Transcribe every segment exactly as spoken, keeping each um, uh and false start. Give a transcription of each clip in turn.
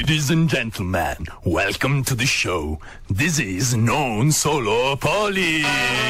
Ladies and gentlemen, welcome to the show. This is Non Solo Poli.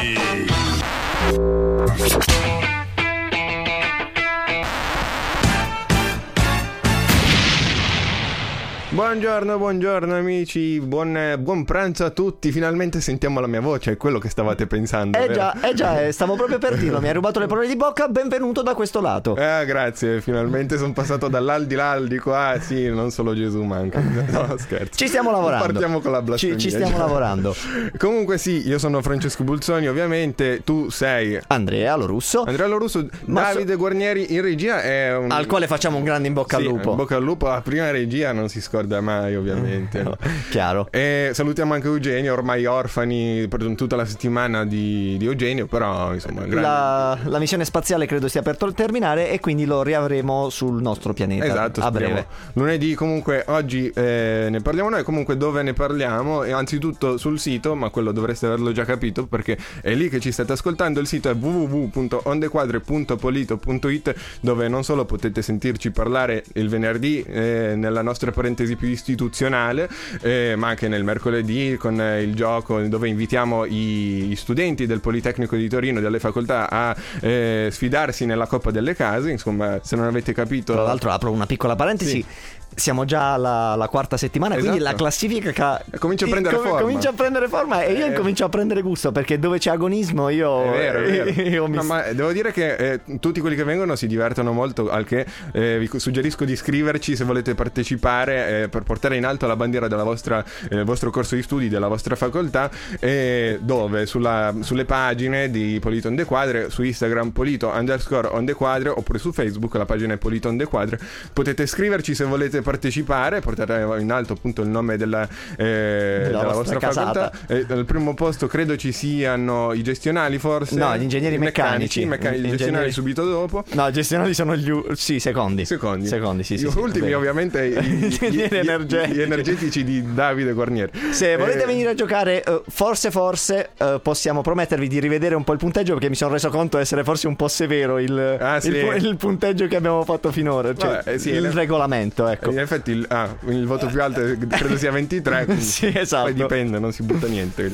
Buongiorno, buongiorno amici, buon, buon pranzo a tutti. Finalmente sentiamo la mia voce, è quello che stavate pensando. Eh vero? già, eh già, eh, stavo proprio per dirlo, mi hai rubato le parole di bocca, benvenuto da questo lato. Ah, grazie, finalmente sono passato dall'aldilà al di qua. Sì, non solo Gesù manca. No, scherzo. Ci stiamo lavorando. Partiamo con la blasfemia. Ci, ci stiamo lavorando. Comunque sì, io sono Francesco Bulzoni, ovviamente. Tu sei Andrea Lorusso. Andrea Lorusso. Ma Davide so... Guarnieri in regia è un... al quale facciamo un grande in bocca sì, al lupo. In bocca al lupo, la prima regia non si scorda mai, ovviamente. No, chiaro. E salutiamo anche Eugenio, ormai orfani per tutta la settimana di, di Eugenio, però insomma grande... la, la missione spaziale credo stia per terminare e quindi lo riavremo sul nostro pianeta. Esatto, a speriamo. breve. Lunedì comunque, oggi eh, ne parliamo noi. Comunque dove ne parliamo? E anzitutto sul sito, ma quello dovreste averlo già capito perché è lì che ci state ascoltando. Il sito è w w w punto ondequadre punto polito punto it, dove non solo potete sentirci parlare il venerdì eh, nella nostra parentesi più istituzionale, eh, ma anche nel mercoledì con eh, il gioco dove invitiamo i, gli studenti del Politecnico di Torino, delle facoltà, a eh, sfidarsi nella Coppa delle Case. Insomma, se non avete capito, tra l'altro apro una piccola parentesi, sì. Siamo già alla, alla quarta settimana, esatto. Quindi la classifica ca... comincia a prendere com- forma comincia a prendere forma e io eh... incomincio a prendere gusto, perché dove c'è agonismo io è vero, è vero. io mi... No, ma devo dire che eh, tutti quelli che vengono si divertono molto, al che eh, vi suggerisco di iscriverci se volete partecipare eh, per portare in alto la bandiera della vostra eh, vostro corso di studi, della vostra facoltà, eh, dove sulla, sulle pagine di Polito on the Quadre, su Instagram Polito underscore on the Quadre, oppure su Facebook la pagina è Polito on the Quadre, potete iscriverci se volete partecipare, portare in alto appunto il nome della, eh, della vostra facoltà. Eh, al primo posto credo ci siano i gestionali, forse no, gli ingegneri meccanici, meccanici, meccanici gestionali subito dopo. No, gestionali sono gli u- sì, secondi secondi secondi sì, gli sì, ultimi sì, ovviamente gli, gli, gli, energetici. gli energetici di Davide Guarnieri. Se volete eh, venire a giocare, uh, forse forse uh, possiamo promettervi di rivedere un po' il punteggio, perché mi sono reso conto essere forse un po' severo il, ah, sì. il, il punteggio che abbiamo fatto finora, cioè vabbè, eh, sì, il in regolamento, ecco. In effetti il, ah, il voto più alto credo sia ventitré. Sì, esatto. Poi dipende, non si butta niente.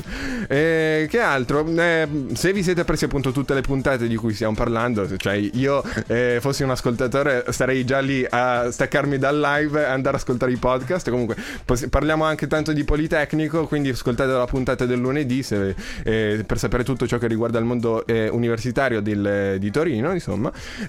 Eh, che altro? Eh, se vi siete presi appunto tutte le puntate di cui stiamo parlando, cioè io eh, fossi un ascoltatore starei già lì a staccarmi dal live e andare ad ascoltare i podcast. Comunque poss- parliamo anche tanto di Politecnico, quindi ascoltate la puntata del lunedì se, eh, per sapere tutto ciò che riguarda il mondo eh, universitario del, di Torino, insomma.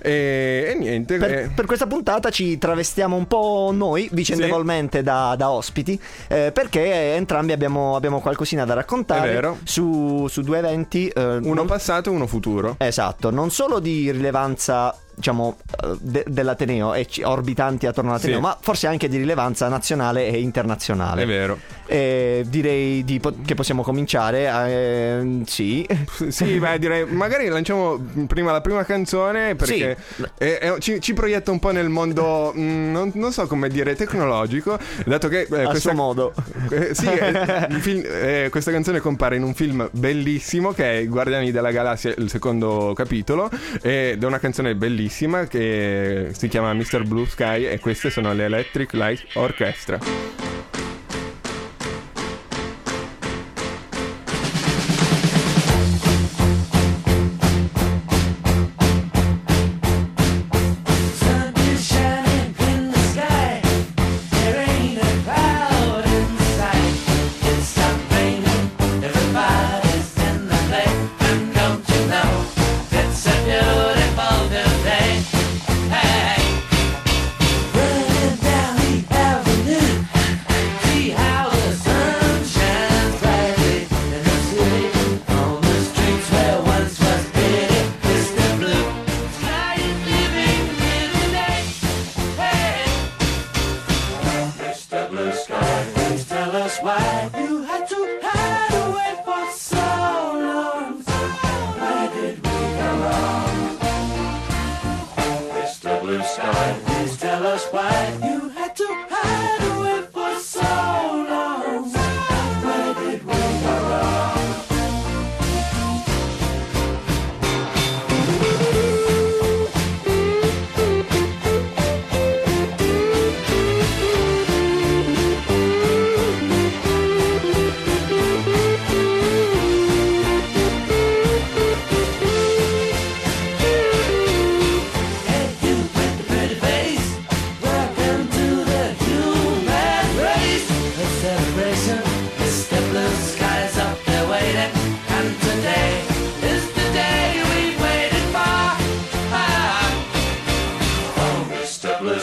E, e niente. Per, eh. per questa puntata ci travestiamo un po' noi vicendevolmente, sì, da, da ospiti, eh, perché entrambi abbiamo, abbiamo qualcosina da raccontare su, su due eventi, eh, uno non... passato e uno futuro. Esatto, non solo di rilevanza, diciamo, de- dell'Ateneo e c- orbitanti attorno all'Ateneo, sì, ma forse anche di rilevanza nazionale e internazionale. È vero. E direi di po- che possiamo cominciare. Eh, sì, sì, beh, direi magari lanciamo prima la prima canzone, perché sì, è, è, ci, ci proietta un po' nel mondo, mh, non, non so come dire, tecnologico, dato che eh, a questa, suo modo. Eh, sì, eh, il film, eh, questa canzone compare in un film bellissimo che è I Guardiani della Galassia, il secondo capitolo, ed è una canzone bellissima che si chiama mister Blue Sky, e queste sono le Electric Light Orchestra.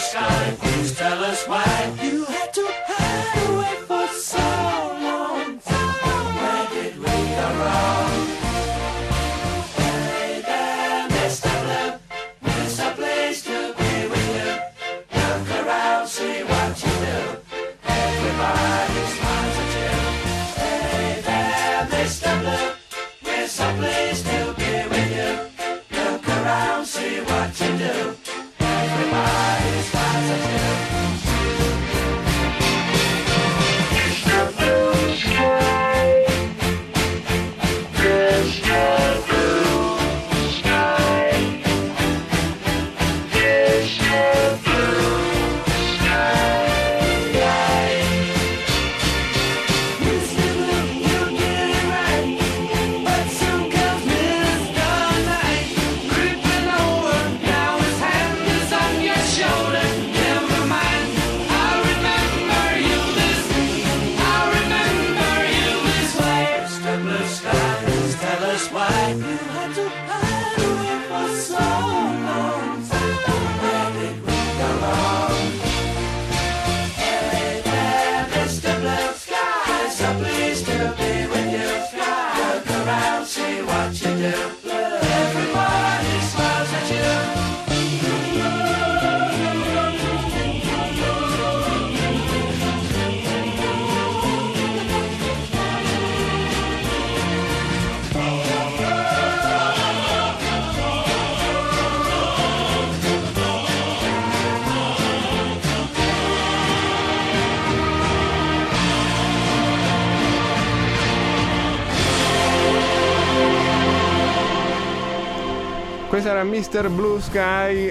sky. Please tell us why you had to hide away for so long. Where did we go wrong? Hey there, Mister Blue, it's a place to be with you. Look around, see what you do. Everybody smiles at you. Hey there, Mister Blue, it's a place to be with you. Look around, see what you do. Everybody smiles at you. Mister Blue Sky, Mister Blue Sky, Mister Blue Sky. Mister Blue, you get it right, but soon comes Mister Night, creeping over. Now his hand is on your shoulder. Never mind, I'll remember you this. I'll remember you this way. Mister Blue Sky, please tell us why you had to hide away for so long. Where did we go wrong? Hey there, Mister Blue Sky, so pleased to be with you. Look around, see what you do. Everybody smiles at you. Questa era mister Blue Sky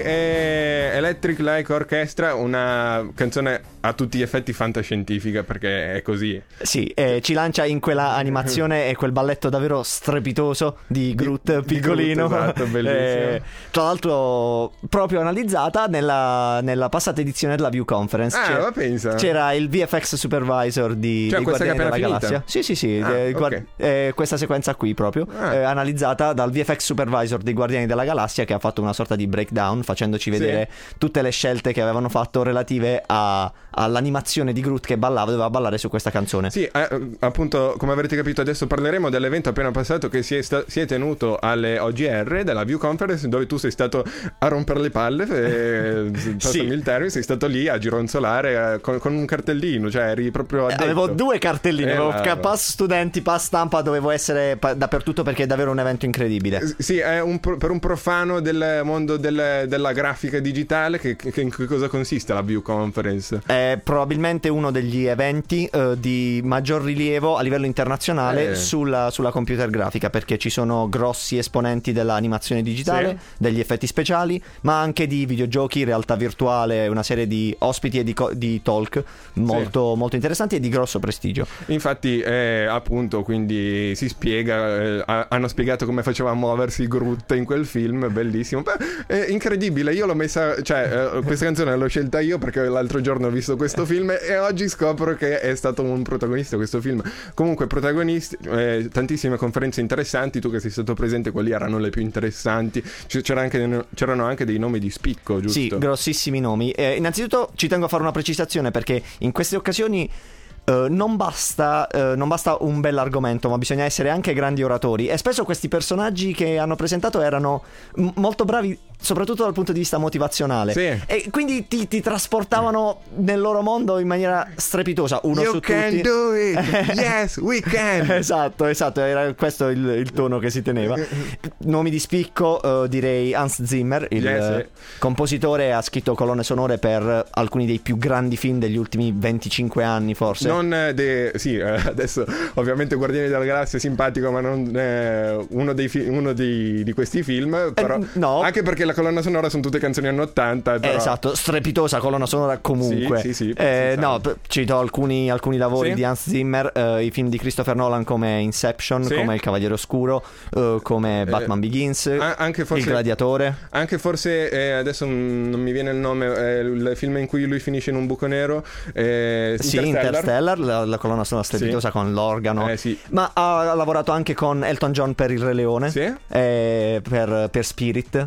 e Electric Light Orchestra, una canzone a tutti gli effetti fantascientifica, perché è così. Sì, eh, ci lancia in quella animazione e quel balletto davvero strepitoso di Groot di, piccolino. Di Groot, esatto, bellissimo. Eh, tra l'altro proprio analizzata nella, nella passata edizione della View Conference. Ah, c'era, ma pensa. C'era il V F X supervisor di, cioè, di questa Guardiani che della è appena Galassia. Sì, sì, sì, Ah, eh, okay. guard- eh, questa sequenza qui proprio, Ah. eh, analizzata dal V F X supervisor dei Guardiani della Galassia, che ha fatto una sorta di breakdown facendoci vedere Sì. tutte le scelte che avevano fatto relative a, all'animazione di Groot che ballava, doveva ballare su questa canzone. Sì, eh, appunto, come avrete capito, adesso parleremo dell'evento appena passato che si è, sta- si è tenuto alle O G R della View Conference, dove tu sei stato a rompere le palle, eh, passami il termine, sei stato lì a gironzolare eh, con, con un cartellino, cioè eri proprio addetto. Avevo due cartellini, Eh, avevo la- ca- pass studenti, pass stampa, dovevo essere pa- dappertutto perché è davvero un evento incredibile. Eh, Sì, è un pro- per un profano del mondo del- della grafica digitale, che, che in che cosa consiste la View Conference? È probabilmente uno degli eventi eh, di maggior rilievo a livello internazionale Eh. sulla, sulla computer grafica, perché ci sono grossi esponenti dell'animazione digitale, Sì. degli effetti speciali, ma anche di videogiochi, realtà virtuale, una serie di ospiti e di, co- di talk molto, molto interessanti e di grosso prestigio. Infatti, eh, appunto, quindi si spiega, eh, ha- hanno spiegato come faceva a muoversi Groot in quel film, bellissimo. Beh, è incredibile, io l'ho messa, cioè, eh, questa canzone l'ho scelta io perché l'altro giorno ho visto questo film e oggi scopro che è stato un protagonista questo film. Comunque, protagonisti, eh, tantissime conferenze interessanti, tu che sei stato presente, quali erano le più interessanti? C- c'era anche, c'erano anche dei nomi di spicco, giusto? Sì, grossissimi nomi. Eh, innanzitutto ci tengo a fare una precisazione, perché in queste occasioni Uh, non basta uh, non basta un bell'argomento, ma bisogna essere anche grandi oratori, e spesso questi personaggi che hanno presentato erano m- molto bravi soprattutto dal punto di vista motivazionale, Sì. e quindi ti, ti trasportavano nel loro mondo in maniera strepitosa. Uno You su can tutti do it! Yes, we can! Esatto, esatto, era questo il, il tono che si teneva. Nomi di spicco, uh, direi Hans Zimmer, il Yes, uh, eh. compositore, ha scritto colonne sonore per alcuni dei più grandi film degli ultimi venticinque anni forse. Non eh, de- sì, eh, adesso ovviamente Guardiani della Galassia è simpatico, ma non eh, uno, dei fi- uno dei, di questi film, però Eh, no. anche perché la colonna sonora sono tutte canzoni anni ottanta, però... Eh, esatto, strepitosa colonna sonora comunque. Sì, sì, sì, eh, sì, no, sì. p- cito alcuni, alcuni lavori Sì. di Hans Zimmer, eh, i film di Christopher Nolan come Inception, Sì. come Il Cavaliere Oscuro, eh, come Batman Begins, a- anche forse- Il Gladiatore. Anche forse eh, adesso mm, non mi viene il nome, eh, il film in cui lui finisce in un buco nero, eh, Sì, Interstellar. Interstellar, la, la colonna sonora strepitosa Sì. con l'organo. Eh, sì. Ma ha lavorato anche con Elton John per Il Re Leone, Sì. eh, per, per Spirit, il,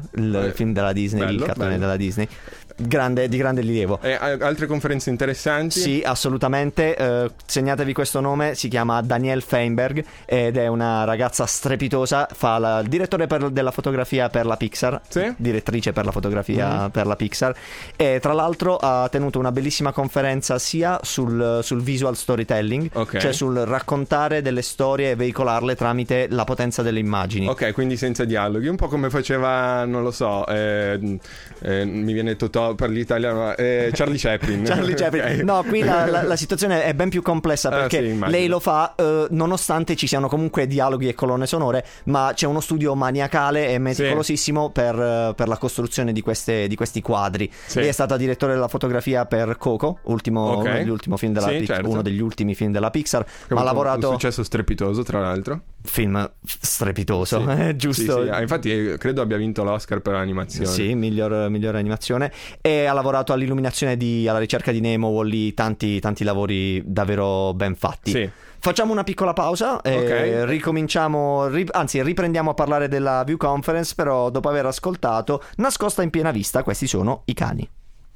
il film della Disney, bello, il cartone bello. della Disney. Grande, di grande rilievo. E eh, altre conferenze interessanti? Sì, assolutamente. Eh, segnatevi questo nome, si chiama Danielle Feinberg ed è una ragazza strepitosa. Fa la il direttore per- della fotografia per la Pixar, Sì. direttrice per la fotografia Mm-hmm. per la Pixar. E tra l'altro ha tenuto una bellissima conferenza sia sul, sul visual storytelling, Ok. cioè sul raccontare delle storie e veicolarle tramite la potenza delle immagini. Ok, quindi senza dialoghi, un po' come faceva, non lo so, eh, eh, mi viene Totò per l'italiano, eh, Charlie Chaplin. Charlie Chaplin. Ok. No, qui la, la- la situazione è ben più complessa Ah, perché sì, immagino. lei lo fa eh, nonostante ci siano comunque dialoghi e colonne sonore, ma c'è uno studio maniacale e meticolosissimo per, eh, per la costruzione di, queste, di questi quadri. Sì. Lei è stata direttore della fotografia per Coco, ultimo, Ok. uno degli ultimi film della Sì, Pix- certo. uno degli ultimi film della Pixar, Che ma ha avuto lavorato un successo strepitoso, tra l'altro. film strepitoso, Sì. eh, giusto? Sì, sì. Ah, infatti eh, credo abbia vinto l'Oscar per l'animazione. Sì, miglior, miglior animazione. E ha lavorato all'illuminazione di alla ricerca di Nemo, Wall-E, tanti, tanti lavori davvero ben fatti. Sì. Facciamo una piccola pausa e Ok. ricominciamo, ri- anzi riprendiamo a parlare della View Conference, però dopo aver ascoltato Nascosta in piena vista, questi sono i cani.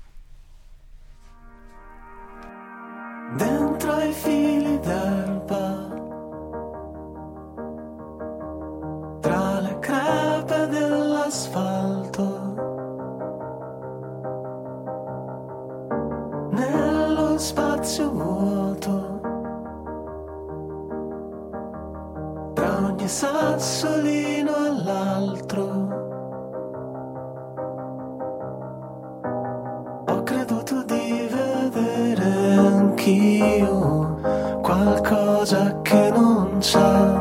Dentro ai fili d'erba, tra le crepe dell'asfalto, nello spazio vuoto, tra ogni sassolino e l'altro, ho creduto di vedere anch'io qualcosa che non c'è,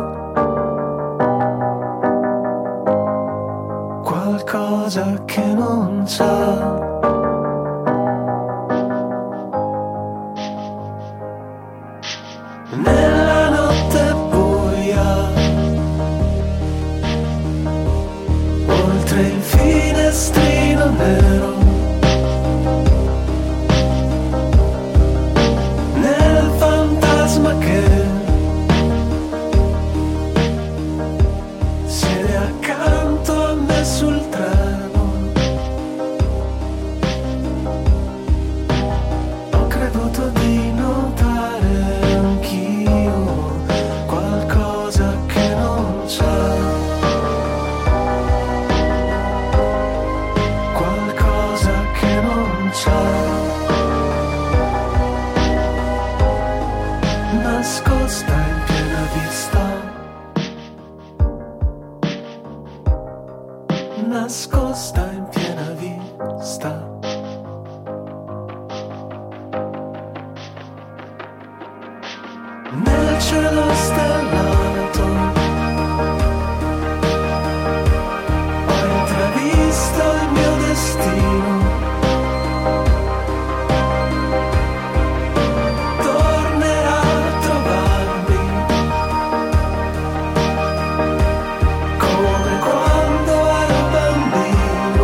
qualcosa che non c'è. Nella notte buia, oltre il finestrino nero, nel fantasma che siede accanto a me sul treno, ho creduto di notare anch'io qualcosa che non c'è, qualcosa che non c'è. Nascosta in piena vista, nascosta in piena vista. Nel cielo stellato ho intravisto il mio destino, tornerà a trovarmi come quando ero bambino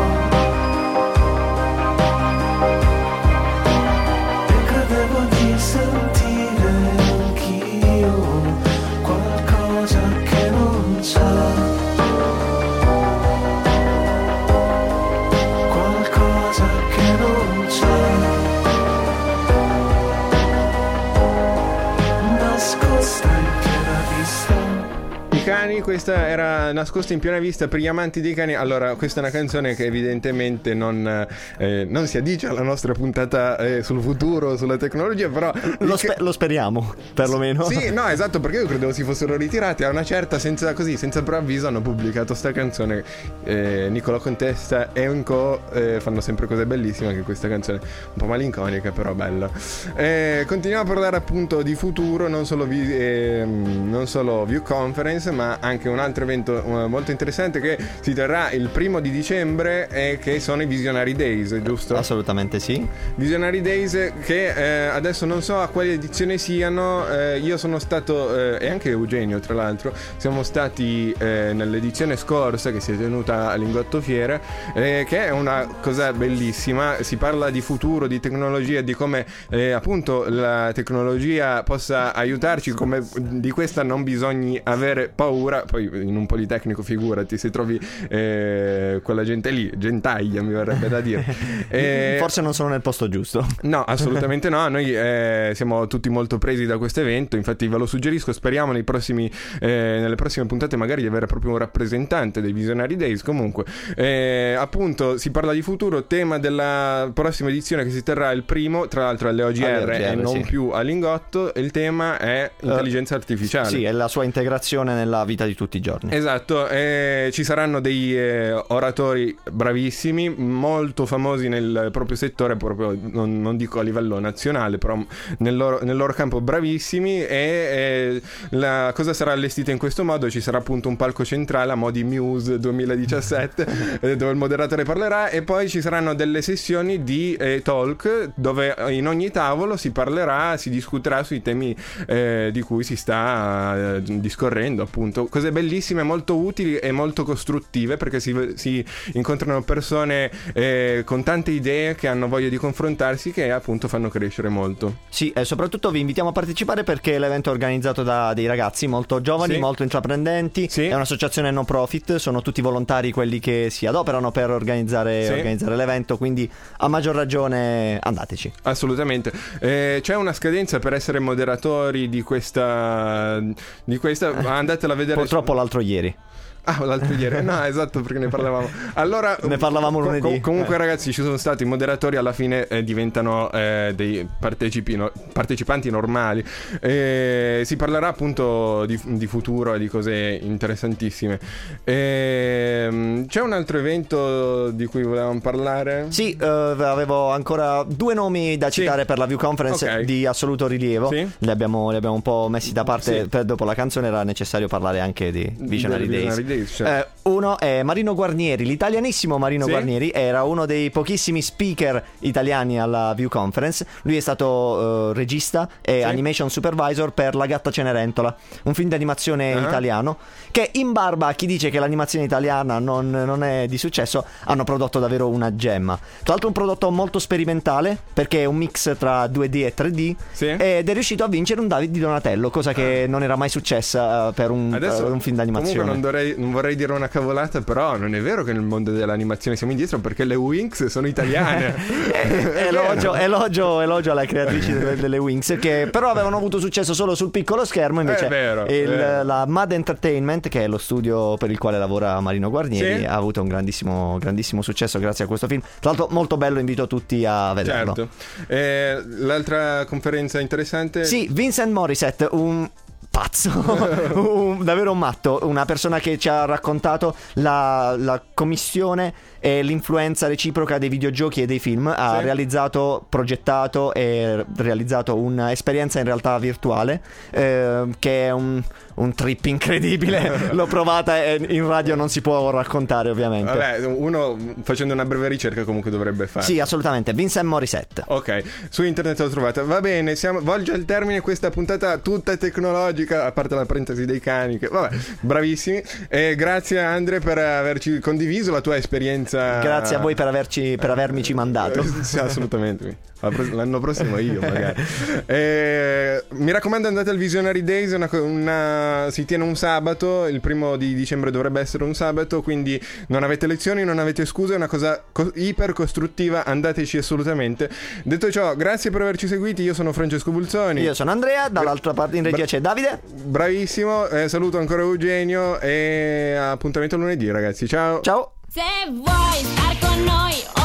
e credevo di sentire anch'io qualcosa che non c'è, qualcosa che non c'è. Nascosta in piena vista. I cani, questa era Nascosta in piena vista per gli amanti dei cani. Allora, questa è una canzone che evidentemente non, eh, non si addice alla nostra puntata eh, sul futuro, sulla tecnologia, però Lo, spe- lo speriamo, perlomeno. Sì, no, esatto, perché io credevo si fossero ritirati. A una certa, senza così, senza preavviso, hanno pubblicato sta canzone. eh, Nicola Contessa e Enco eh, fanno sempre cose bellissime. Anche questa canzone un po' malinconica, però bella. Eh, continuiamo a parlare appunto di futuro, non solo, vi- ehm, non solo View Conference, ma anche un altro evento eh, molto interessante che si terrà il primo di dicembre e che sono i Visionary Days, giusto? Assolutamente sì. Visionary Days che eh, adesso non so a quale edizione siano. eh, io sono stato eh, e anche Eugenio tra l'altro siamo stati eh, nell'edizione scorsa che si è tenuta a Lingotto Fiera, eh, che è una cosa bellissima. Si parla di futuro, di tecnologia, di come eh, appunto la tecnologia possa aiutarci, come di questa non bisogni avere paura. poi in un politecnico figurati se trovi eh, quella gente lì, gentaglia mi verrebbe da dire. E... forse non sono nel posto giusto. No, assolutamente no, noi eh, siamo tutti molto presi da questo evento, infatti ve lo suggerisco, speriamo nei prossimi, eh, nelle prossime puntate magari di avere proprio un rappresentante dei Visionary Days. Comunque eh, appunto si parla di futuro, tema della prossima edizione che si terrà il primo, tra l'altro alle O G R, Alle O G R, e non sì. più a Lingotto, il tema è intelligenza artificiale. Sì, è la sua integrazione nella vita di tutti i giorni. Esatto, eh, ci saranno dei eh, oratori bravissimi, molto famosi nel proprio settore, proprio non, non dico a livello nazionale, però nel loro, nel loro campo bravissimi, e eh, la cosa sarà allestita in questo modo: ci sarà appunto un palco centrale a mo' di Muse duemiladiciassette eh, dove il moderatore parlerà, e poi ci saranno delle sessioni di eh, talk dove in ogni tavolo si parlerà, si discuterà sui temi eh, di cui si sta eh, discorrendo, appunto cose bellissime, molto utili e molto costruttive, perché si, si incontrano persone eh, con tante idee che hanno voglia di confrontarsi, che appunto fanno crescere molto. Sì, e soprattutto vi invitiamo a partecipare perché l'evento è organizzato da dei ragazzi molto giovani, Sì. molto intraprendenti. Sì. È un'associazione no profit, sono tutti volontari quelli che si adoperano per organizzare, Sì. organizzare l'evento, quindi a maggior ragione andateci. Assolutamente. Eh, c'è una scadenza per essere moderatori di questa di questa andatela a vedere. Purtroppo l'altro ieri. Ah, l'altro ieri. No, esatto, perché ne parlavamo. Allora, Ne parlavamo co- lunedì. co- comunque, Eh. ragazzi, ci sono stati i moderatori, alla fine eh, diventano eh, dei partecipi no- partecipanti normali. Eh, si parlerà appunto di, di futuro e di cose interessantissime. Eh, c'è un altro evento di cui volevamo parlare? Sì, eh, avevo ancora due nomi da Sì. citare per la View Conference Ok. di assoluto rilievo. Sì. Li abbiamo, li abbiamo un po' messi da parte, Sì. per dopo la canzone era necessario parlare anche di Visionary Del Days. Visionary Days, certo. Eh, uno è Marino Guarnieri, l'italianissimo Marino Sì. Guarnieri, era uno dei pochissimi speaker italiani alla View Conference. Lui è stato eh, regista e Sì. animation supervisor per La Gatta Cenerentola, un film di animazione Ah. italiano che, in barba a chi dice che l'animazione italiana non, non è di successo, hanno prodotto davvero una gemma. Tra l'altro un prodotto molto sperimentale perché è un mix tra due D e tre D, Sì. ed è riuscito a vincere un David di Donatello, cosa che non era mai successa eh, per un, Adesso per un film d'animazione. comunque non, dovrei, non vorrei dire una cavolata, però non è vero che nel mondo dell'animazione siamo indietro, perché le Winx sono italiane. È elogio, vero. elogio, elogio alle creatrici delle, delle Winx, che però avevano avuto successo solo sul piccolo schermo. Invece È vero, il- è vero. la Mad Entertainment, che è lo studio per il quale lavora Marino Guarnieri, Sì. ha avuto un grandissimo, grandissimo successo grazie a questo film. Tra l'altro molto bello, invito tutti a vederlo. Certo. Eh, l'altra conferenza interessante. Sì, Vincent Morissette, un pazzo, un- davvero un matto, una persona che ci ha raccontato la, la commissione e l'influenza reciproca dei videogiochi e dei film. Ha Sì. realizzato, progettato e realizzato un'esperienza in realtà virtuale eh, che è un, un trip incredibile. L'ho provata e in radio non si può raccontare, ovviamente. Vabbè, uno facendo una breve ricerca comunque dovrebbe fare. Sì, assolutamente, Vincent Morissette. Ok, su internet l'ho trovata. Va bene, siamo, volge al termine questa puntata tutta tecnologica, a parte la parentesi dei cani, che vabbè, bravissimi. E grazie a Andre per averci condiviso la tua esperienza. Grazie a voi per, averci, per avermici mandato. Eh, Sì, assolutamente. La pro- L'anno prossimo io magari. Eh, mi raccomando, andate al Visionary Days, una, co- una- si tiene un sabato, il primo di dicembre dovrebbe essere un sabato, quindi non avete lezioni, non avete scuse, è una cosa co- iper costruttiva, andateci assolutamente. Detto ciò, grazie per averci seguiti, io sono Francesco Bulzoni. Io sono Andrea, dall'altra parte in regia c'è Davide. Bravissimo, eh, saluto ancora Eugenio e appuntamento lunedì, ragazzi, ciao. Ciao. Se vuoi star con noi